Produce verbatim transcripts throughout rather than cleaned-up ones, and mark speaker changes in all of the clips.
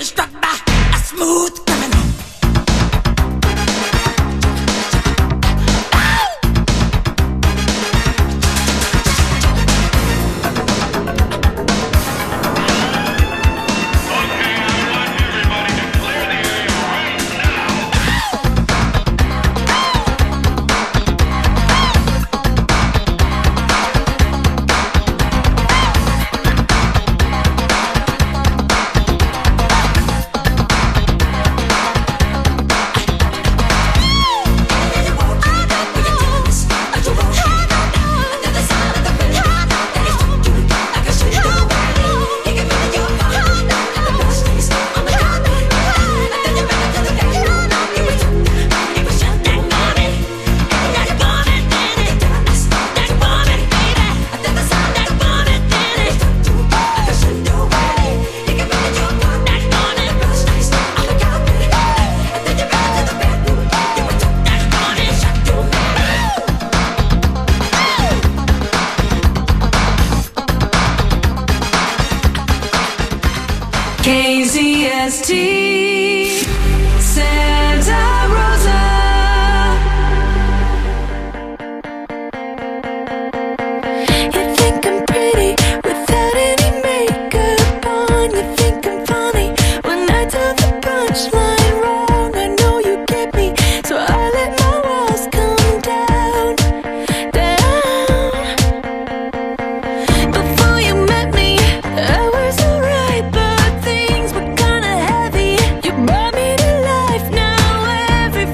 Speaker 1: struck by a smooth criminal.
Speaker 2: K Z S T Santa Rosa. You think I'm pretty without any makeup on. You think I'm funny when I tell the punchline wrong. I know you get me, so I let my walls come down, down. Before you met me, I was alright, but things were kinda heavy. You brought me to life, now every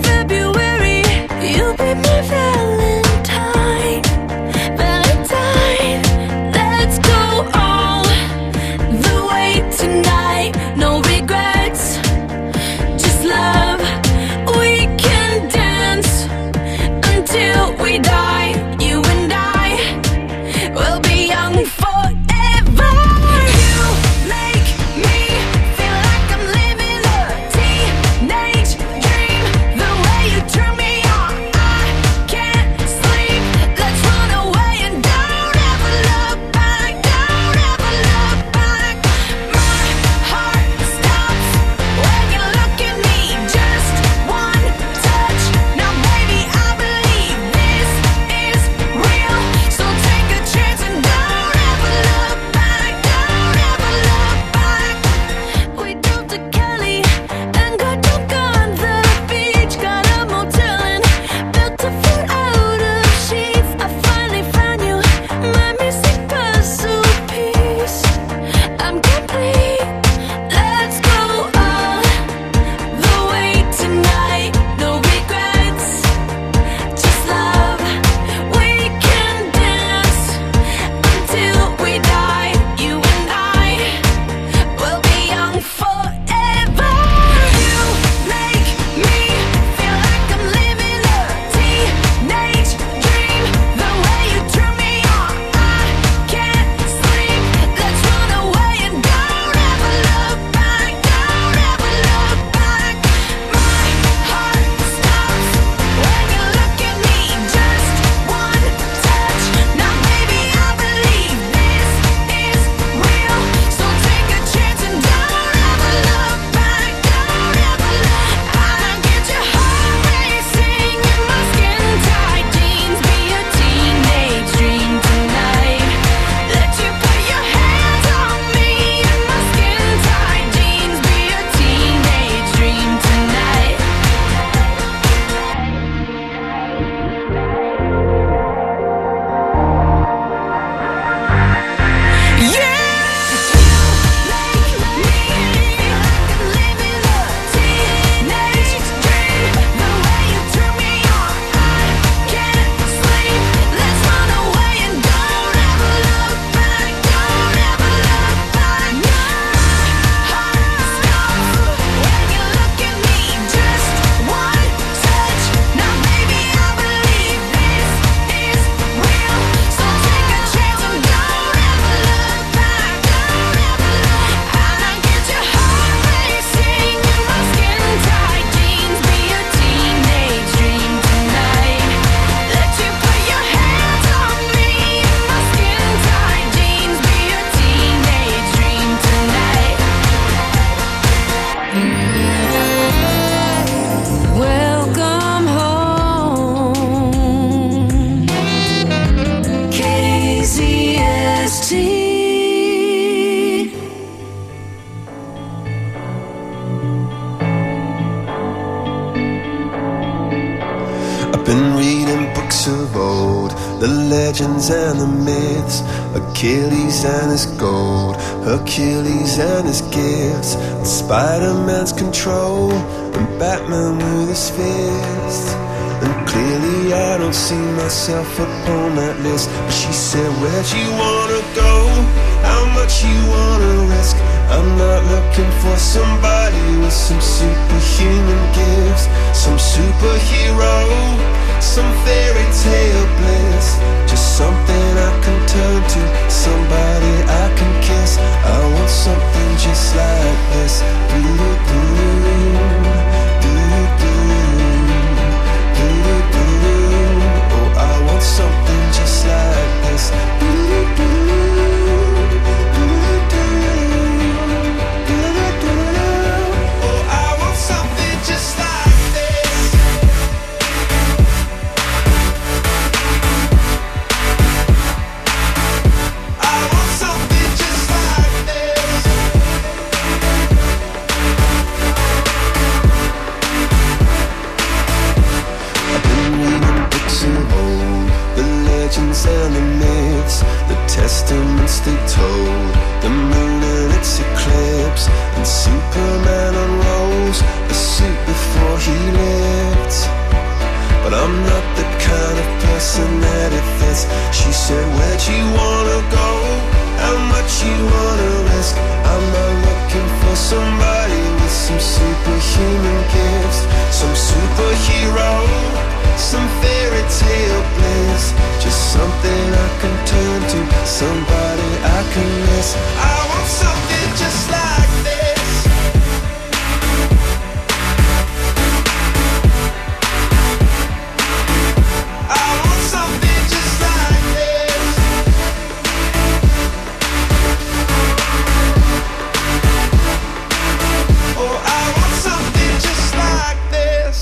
Speaker 3: the legends and the myths, Achilles and his gold, Hercules and his gifts, and Spider-Man's control, and Batman with his fists. And clearly I don't see myself upon that list. But she said, where'd you wanna go? How much you wanna risk? I'm not looking for somebody with some superhuman gifts, some superhero, some fairy tale bliss. Just something I can turn to, somebody I can kiss. I want something just like this. Do-do-do, oh, I want something just like this. And the myths, the testaments they told, the moon and its eclipse, and Superman unrolls the suit before he lived. But I'm not the kind of person that it fits. She said, where'd you wanna go? How much you wanna risk? I'm not looking for somebody with some superhuman gifts, some superhero, some fairy tale bliss. Just something I can turn to, somebody I can miss. I want something just like this. I want something just like this. Oh, I want something just like this.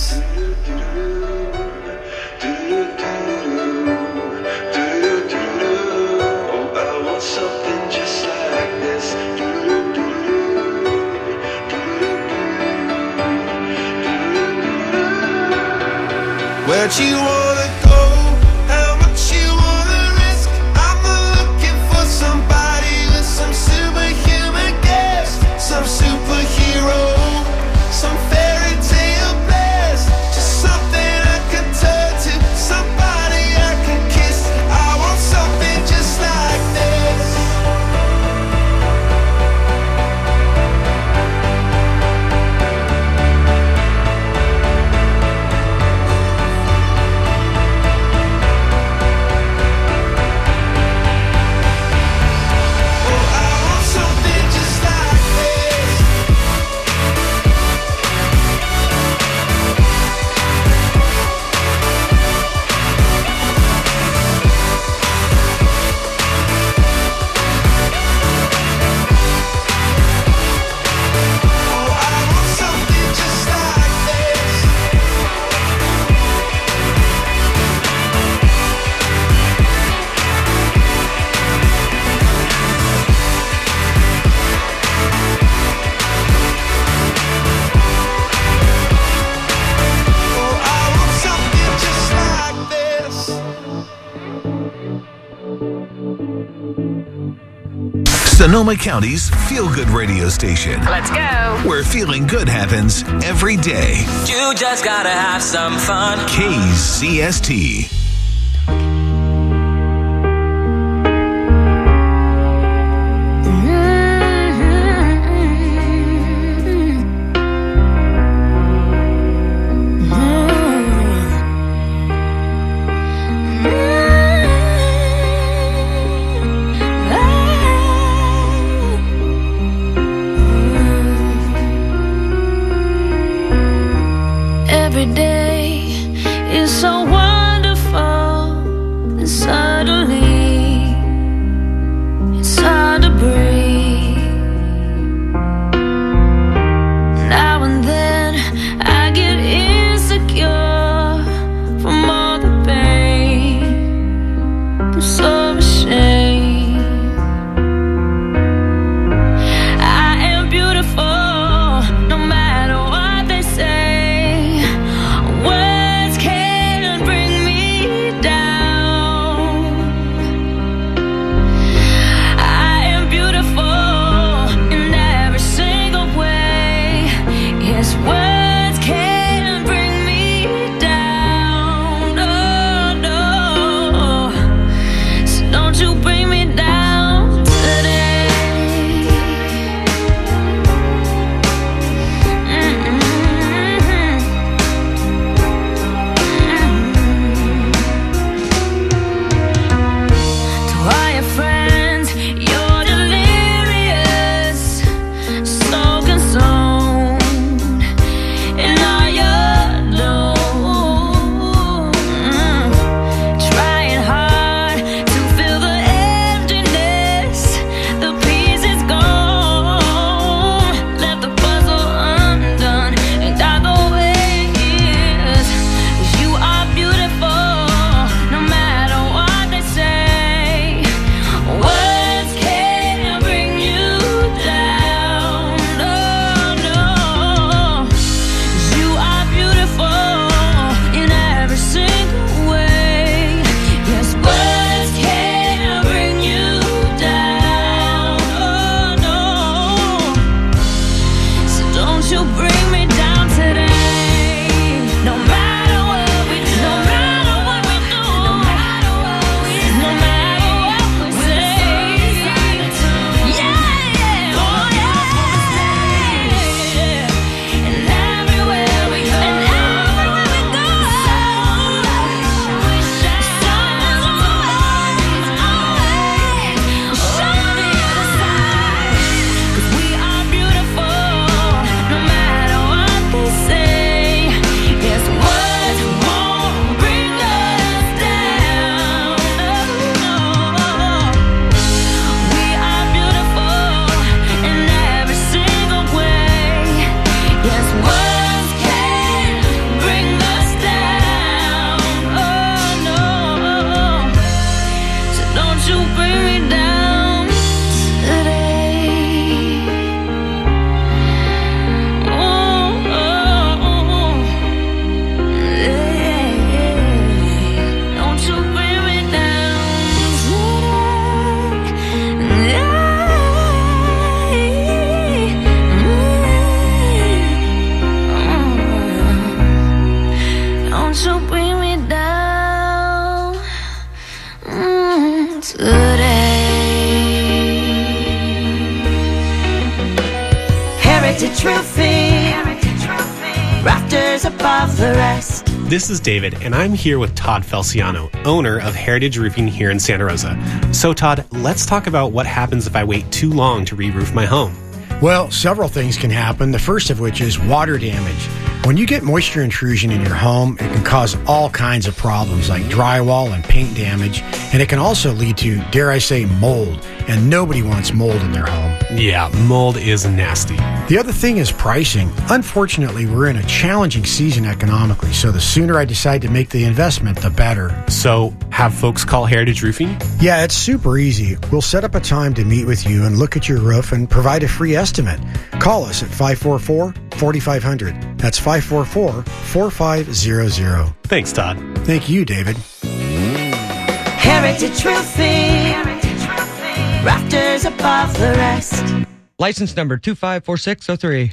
Speaker 3: Something just like this. Where'd you wanna go? How much you wanna risk? I'm not looking for somebody with some superhuman gifts, some superhero, some fairy tale bliss. Just something I can turn to, somebody I can kiss. I want something just like this.
Speaker 4: Sonoma County's feel-good radio station.
Speaker 5: Let's go.
Speaker 4: Where feeling good happens every day.
Speaker 6: You just gotta have some fun.
Speaker 4: K Z S T.
Speaker 2: Every day is so wonderful, and suddenly it's hard to breathe. Now and then I get insecure from all the pain. I'm so ashamed. I am beautiful, no matter what they say. Heritage Roofing, rafters above the rest.
Speaker 5: This is David, and I'm here with Todd Felciano, owner of Heritage Roofing here in Santa Rosa. So, Todd, let's talk about what happens if I wait too long to re-roof my home.
Speaker 7: Well, several things can happen, the first of which is water damage. When you get moisture intrusion in your home, it can cause all kinds of problems like drywall and paint damage, and it can also lead to, dare I say, mold, and nobody wants mold in their home.
Speaker 5: Yeah, mold is nasty.
Speaker 7: The other thing is pricing. Unfortunately, we're in a challenging season economically, so the sooner I decide to make the investment, the better.
Speaker 5: So, have folks call Heritage Roofing?
Speaker 7: Yeah, it's super easy. We'll set up a time to meet with you and look at your roof and provide a free estimate. Call us at five four four, four five zero zero. That's five four four, four five zero zero.
Speaker 5: Thanks, Todd.
Speaker 7: Thank you, David.
Speaker 2: Heritage Roofing, rafters above the rest.
Speaker 8: License number two five four six zero three.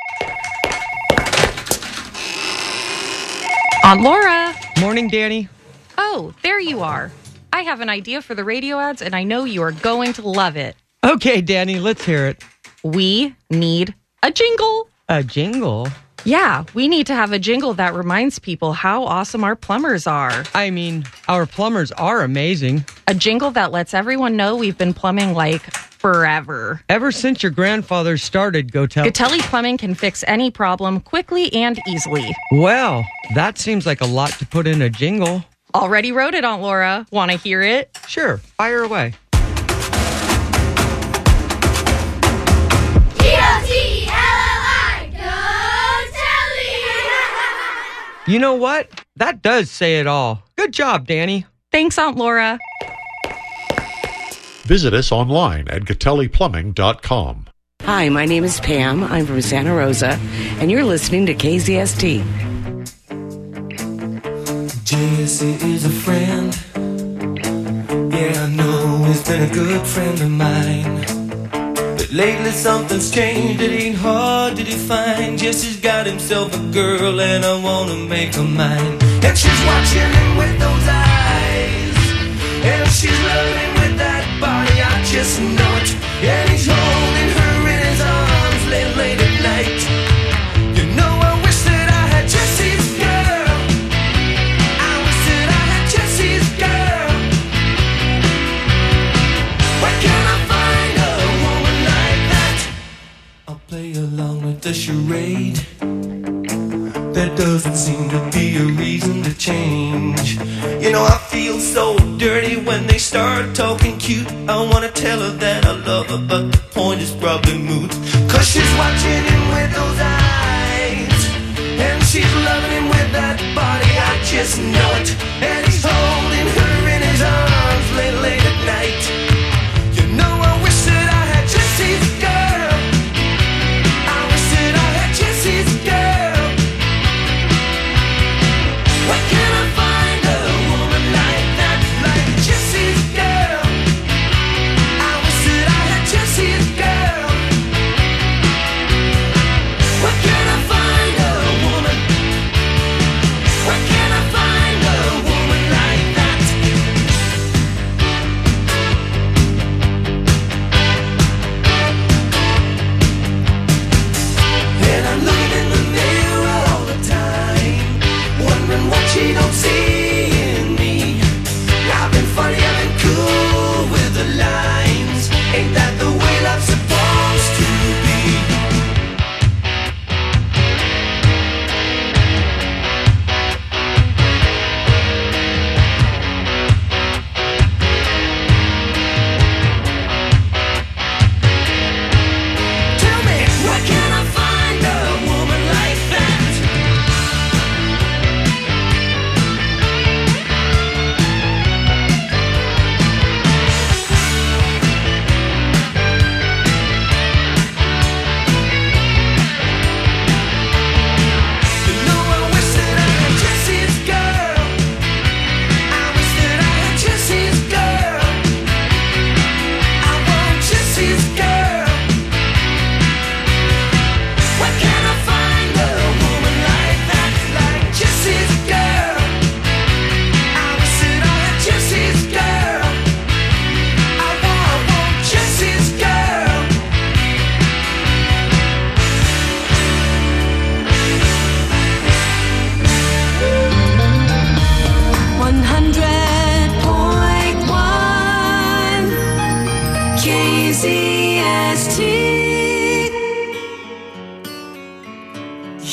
Speaker 9: Aunt Laura.
Speaker 8: Morning, Danny.
Speaker 9: Oh, there you are. I have an idea for the radio ads, and I know you are going to love it.
Speaker 8: Okay, Danny, let's hear it.
Speaker 9: We need a jingle.
Speaker 8: A jingle?
Speaker 9: Yeah, we need to have a jingle that reminds people how awesome our plumbers are.
Speaker 8: I mean, our plumbers are amazing.
Speaker 9: A jingle that lets everyone know we've been plumbing like forever.
Speaker 8: Ever since your grandfather started Gotelli.
Speaker 9: Gotelli Plumbing can fix any problem quickly and easily.
Speaker 8: Well, that seems like a lot to put in a jingle.
Speaker 9: Already wrote it, Aunt Laura. Want to hear it?
Speaker 8: Sure, fire away. You know what? That does say it all. Good job, Danny.
Speaker 9: Thanks, Aunt Laura.
Speaker 10: Visit us online at Gotelli Plumbing dot com.
Speaker 11: Hi, my name is Pam. I'm from Santa Rosa, and you're listening to K Z S T.
Speaker 3: Jesse is a friend. Yeah, I know he's been a good friend of mine. But lately something's changed, it ain't hard to define. Jesse's got himself a girl and I wanna make her mine. And she's watching him with those eyes, and she's loving him with that body, I just know it. And he's holding her in his arms late, late at night. You know I wish that I had Jesse's girl. I wish that I had Jesse's girl. Where can I find a woman like that? I'll play along with the charade. There doesn't seem to be a reason to change. You know I feel so dirty when they start talking cute. I wanna tell her that I love her, but the point is probably moot. Cause she's watching him with those eyes, and she's loving him with that body, I just know it. And he's holding her in his arms late, late at night. You know I wish that I had Jesse's girl. I wish that I had Jesse's girl. Where can I find a woman like that, like Jesse's girl? I wish that I had Jesse's girl. Where can I find a woman? Where can I find a woman like that?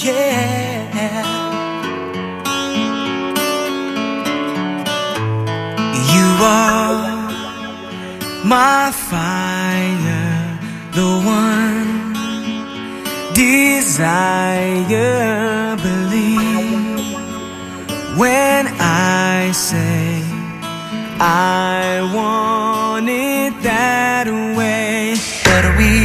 Speaker 1: care. You are my fire, the one desire. Believe when I say I want it that way. But we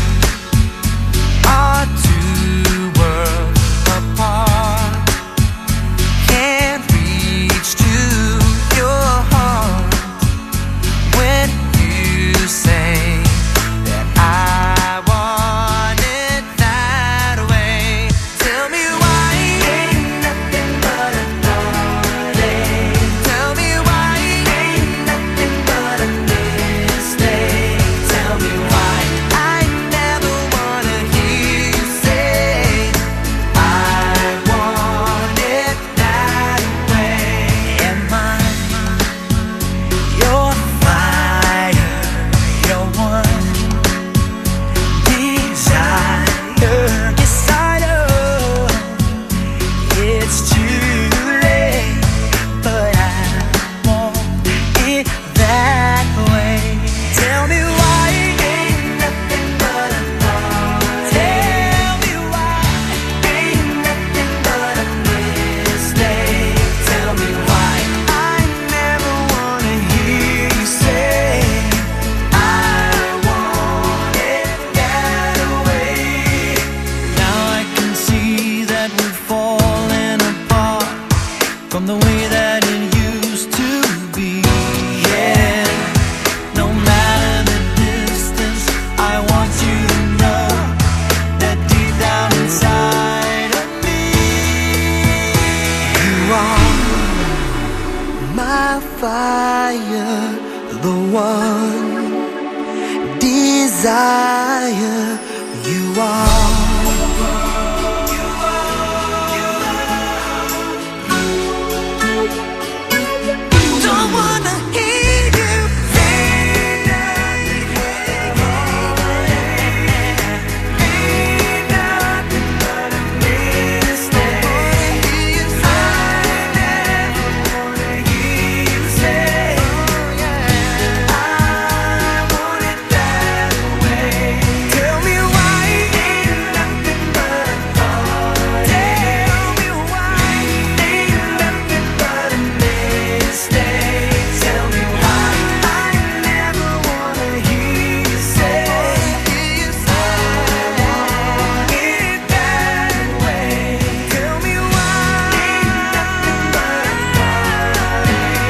Speaker 1: are two worlds apart, can't reach to your heart when you say that I want it that way. Tell me why ain't nothing but a heartache. Tell me why ain't nothing but a mistake. Tell me why I never wanna hear you say I want it that way. Am I your fire, your one desire? Yes, I know it's too late, but I want it that way. Tell me why ain't nothing but a thought. Tell me why ain't nothing but a mistake. Tell me why I never wanna hear you say I want it that way. Now I can see that we're falling apart from the way that it used to be. Yeah, no matter the distance, I want you to know that deep down inside of me, you are my fire, the one desire. You are. Don't wanna hear you say nothing. Ain't nothing but a mistake. I never wanna hear you say I want it that way. Tell me why ain't nothing but a thought. Tell me why ain't nothing but a mistake. Tell me why I never wanna hear you say I want it that way. Tell me why ain't nothing but a thought.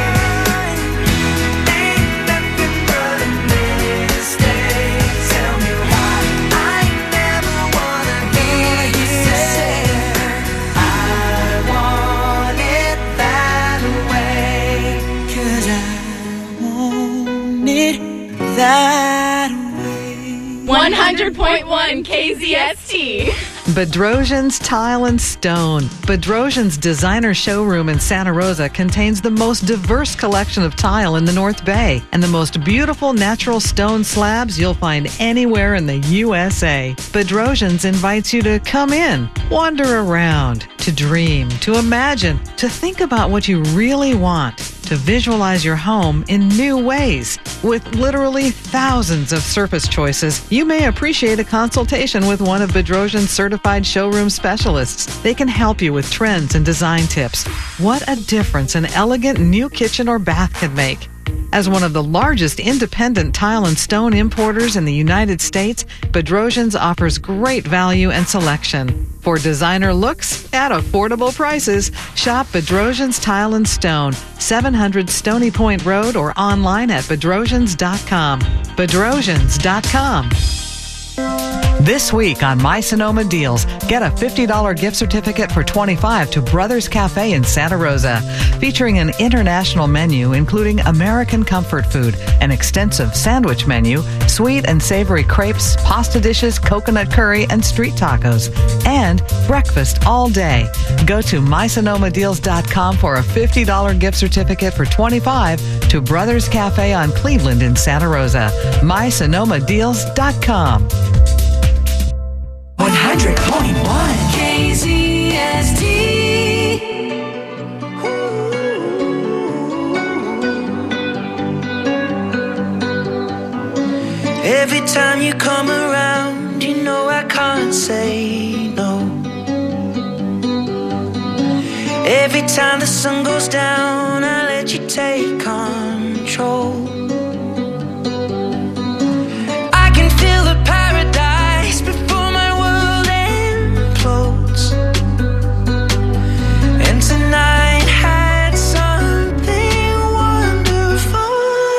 Speaker 1: Ain't nothing but a mistake. Tell me why I never wanna hear you say I want it that way. 'Cause I want it that way.
Speaker 12: one hundred point one K Z S T.
Speaker 13: Bedrosian's Tile and Stone. Bedrosian's designer showroom in Santa Rosa contains the most diverse collection of tile in the North Bay and the most beautiful natural stone slabs you'll find anywhere in the U S A. Bedrosian's invites you to come in, wander around, to dream, to imagine, to think about what you really want, to visualize your home in new ways. With literally thousands of surface choices, you may appreciate a consultation with one of Bedrosian's certified showroom specialists. They can help you with trends and design tips. What a difference an elegant new kitchen or bath can make. As one of the largest independent tile and stone importers in the United States, Bedrosian's offers great value and selection. For designer looks at affordable prices, shop Bedrosian's Tile and Stone, seven hundred Stony Point Road, or online at bedrosians dot com. bedrosians dot com. This week on My Sonoma Deals, get a fifty dollars gift certificate for twenty-five dollars to Brothers Cafe in Santa Rosa, featuring an international menu including American comfort food, an extensive sandwich menu, sweet and savory crepes, pasta dishes, coconut curry, and street tacos, and breakfast all day. Go to my sonoma deals dot com for a fifty dollars gift certificate for twenty-five dollars to Brothers Cafe on Cleveland in Santa Rosa. my sonoma deals dot com.
Speaker 1: one hundred point one K Z time you come around, you know I can't say no. Every time the sun goes down, I let you take control. I can feel the paradise before my world implodes. And tonight had something wonderful.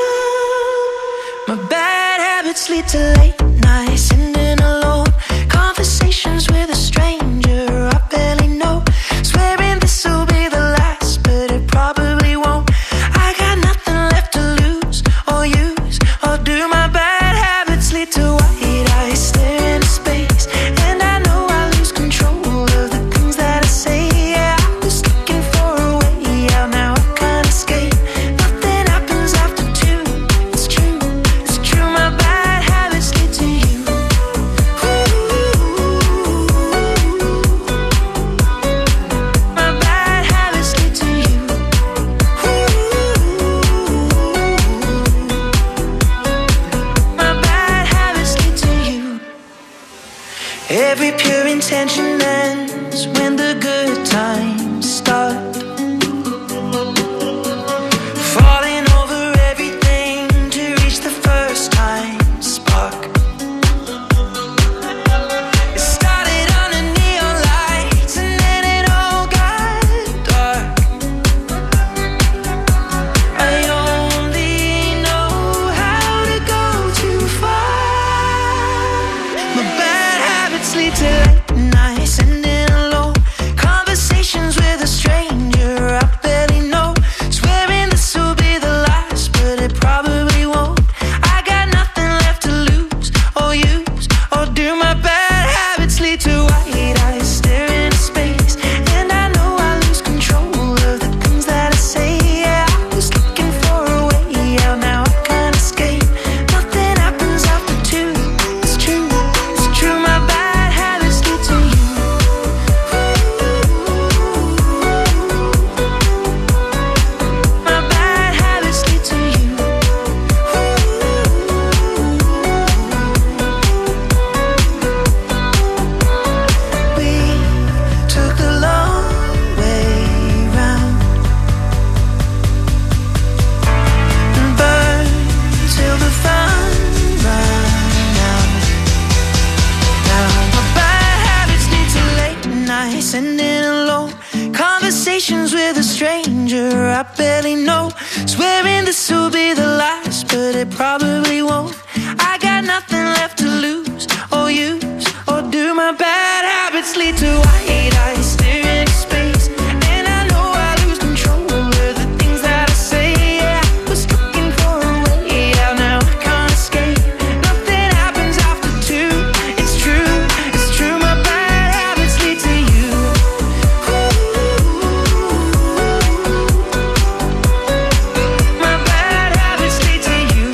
Speaker 1: My bad habits lead to late nights, ending alone. Conversations with a stranger I barely know. Swearing this will be the last, but it probably won't. I got nothing left to lose or use or do. My bad habits lead to white eyes staring into space, and I know I lose control of the things that I say. Yeah, I was looking for a way out, now I can't escape. Nothing happens after two. It's true, it's true. My bad habits lead to you. My bad habits lead to you. My bad habits lead to you. Every pure intention ends when the good times start. Falling over everything to reach the first time spark. It started under neon lights and then it all got dark. I only know how to go too far. My bad habits lead to late nights, ending alone. Conversations with a stranger I barely know. Swearing this will be the last, but it probably won't. I got nothing left to lose or use or do. My bad habits lead to white eyes staring into space, and I know I lose control of the things that I say. Yeah, I was looking for a way out, now I can't escape. Nothing happens after two. It's true, it's true. My bad habits lead to you. My bad habits lead to you. We took the long way round and burned till the fun ran out. Now my bad habits lead to late nights, ending alone. Conversations with a stranger I barely know. Swearing this will be the last, but it probably won't. I got nothing left to lose or use or do. My bad habits lead to white eyes staring into space, and I know I lose control of the things that I say. Yeah, I was looking for a way out, now I can't escape. Nothing happens after two. It's true, it's true. My bad habits lead to you. My bad habits lead to you.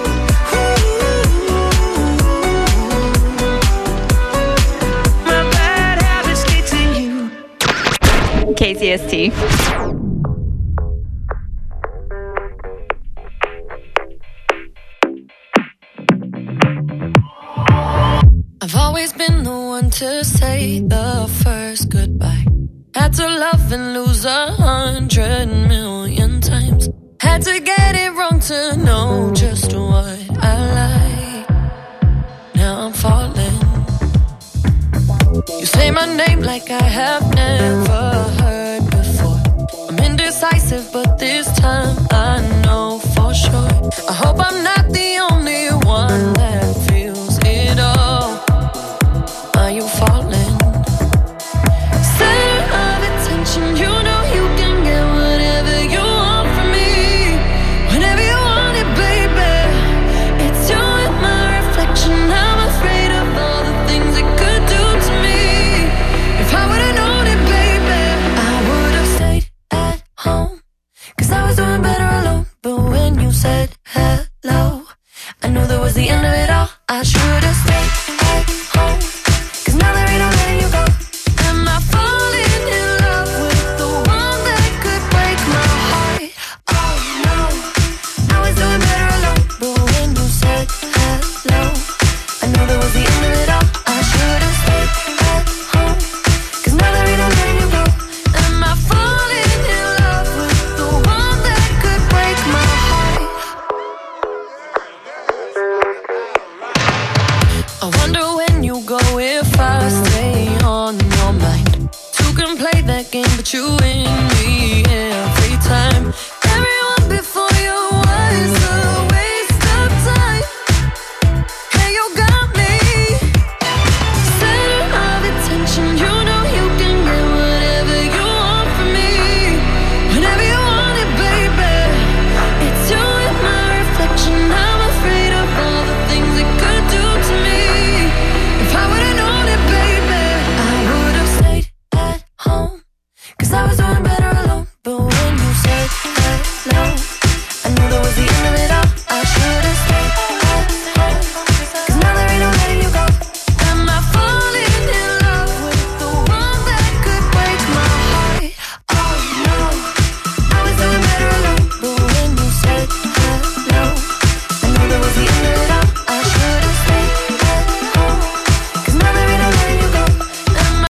Speaker 1: My bad habits lead to you.
Speaker 12: K Z S T.
Speaker 2: I've always been the one to say the first goodbye. Had to love and lose a hundred million times. Had to get it wrong to know just what I like. Now I'm falling. You say my name like I have never heard before. I'm indecisive, but this time I know for sure. I hope I'm not the only one that feels it all. Are you falling? Center of attention, you know you can get whatever you want from me. Whenever you want it, baby. It's you and my reflection. I'm afraid of all the things it could do to me. If I would've known it, baby, I would've stayed at home. Cause I was doing better alone. But when you said hello, game, but you win.